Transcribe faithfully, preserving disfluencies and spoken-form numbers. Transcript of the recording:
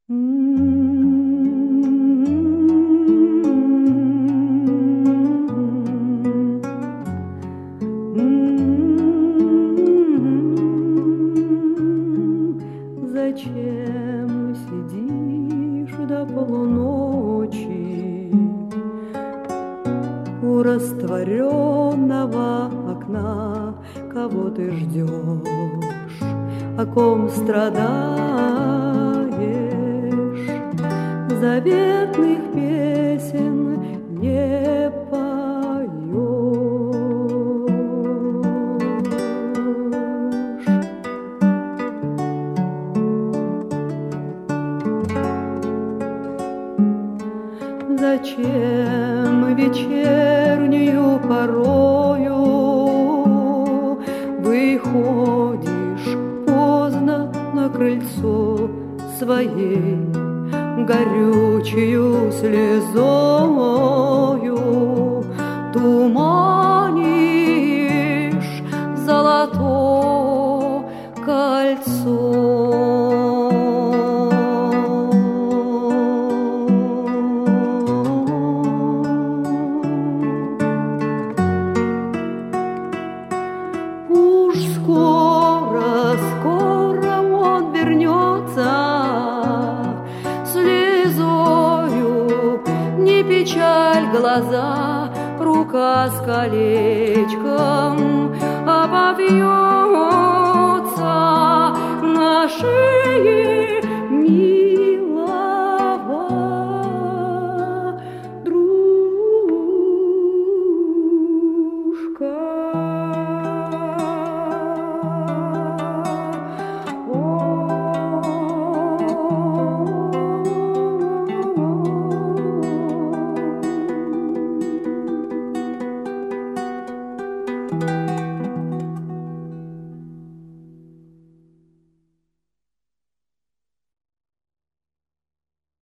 Зачем сидишь до полуночи у растворенного окна? Кого ты ждешь, о ком страдаешь? Заветных песен не поешь. Зачем вечернюю порою выходишь поздно на крыльцо своей горючую слезою? Туманишь золото кольцо. Уж скоро, скоро он вернется, слезою не печаль глаза, рука с колечком обовьется на шее.